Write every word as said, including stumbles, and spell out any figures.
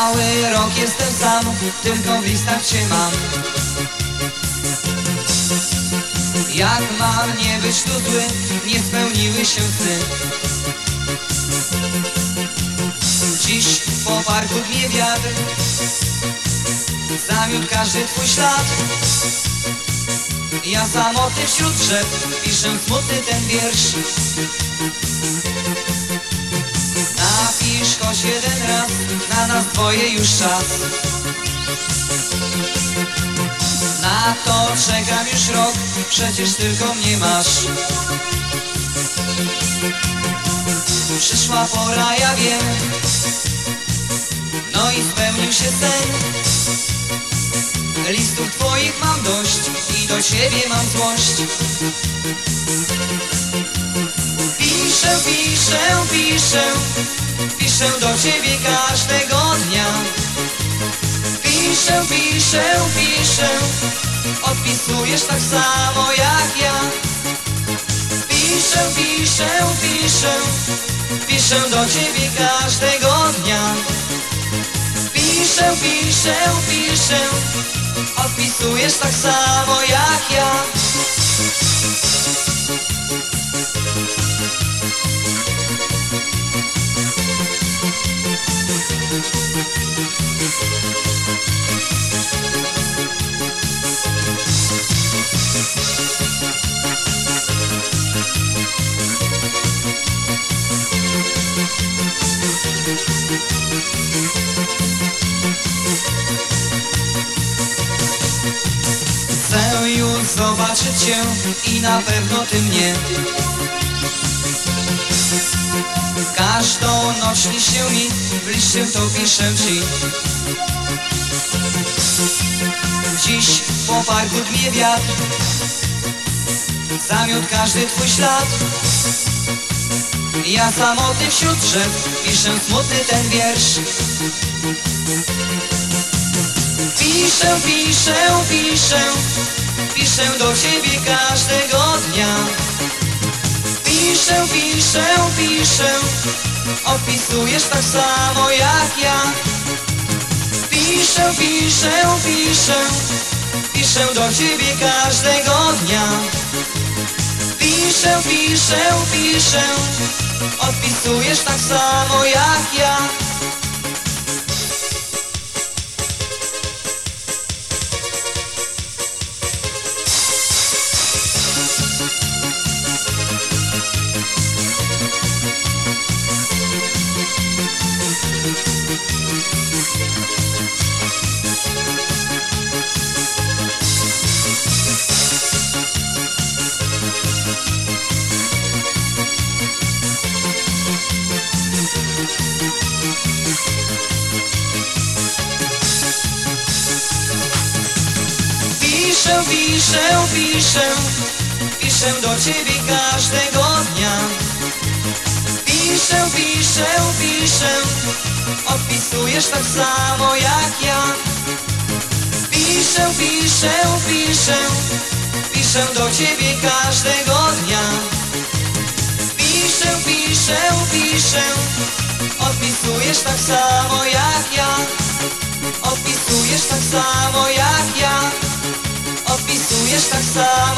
Cały rok jestem sam, tylko w listach cię mam. Jak mam nie być tu zły, nie spełniły się sny. Dziś po parku dmie wiatr, zamiótł każdy twój ślad. Ja samotny wśród drzew piszę smutny ten wiersz. Napisz choć jeden raz, na nas dwoje już czas. Na to czekam już rok, przecież tylko mnie masz. Przyszła pora, ja wiem, no i spełnił się sen. Listów twoich mam dość i do ciebie mam złość. Piszę, piszę, piszę, piszę do ciebie każdego dnia. Piszę, piszę, piszę, odpisujesz tak samo jak ja. Piszę, piszę, piszę, piszę do ciebie każdego dnia. Piszę, piszę, piszę, odpisujesz tak samo jak ja. Chcę już zobaczyć cię i na pewno ty mnie. Każdą noc śni się mi, w liście to piszę ci. Dziś po parku dmie wiatr, zamiótł każdy twój ślad. Ja samotny wśród drzew piszę smutny ten wiersz. Piszę, piszę, piszę, piszę do ciebie każdego dnia. Piszę, piszę, piszę, odpisujesz tak samo jak ja. Piszę, piszę, piszę, piszę do ciebie każdego dnia. Piszę, piszę, piszę, odpisujesz tak samo jak ja. Piszę, piszę, piszę, piszę do ciebie każdego dnia. Piszę, piszę, piszę, odpisujesz tak samo jak ja. Piszę, piszę, piszę, piszę do ciebie każdego dnia. Piszę, piszę, piszę, odpisujesz tak samo jak ja. Odpisujesz tak samo jak ja. Odpisujesz tak samo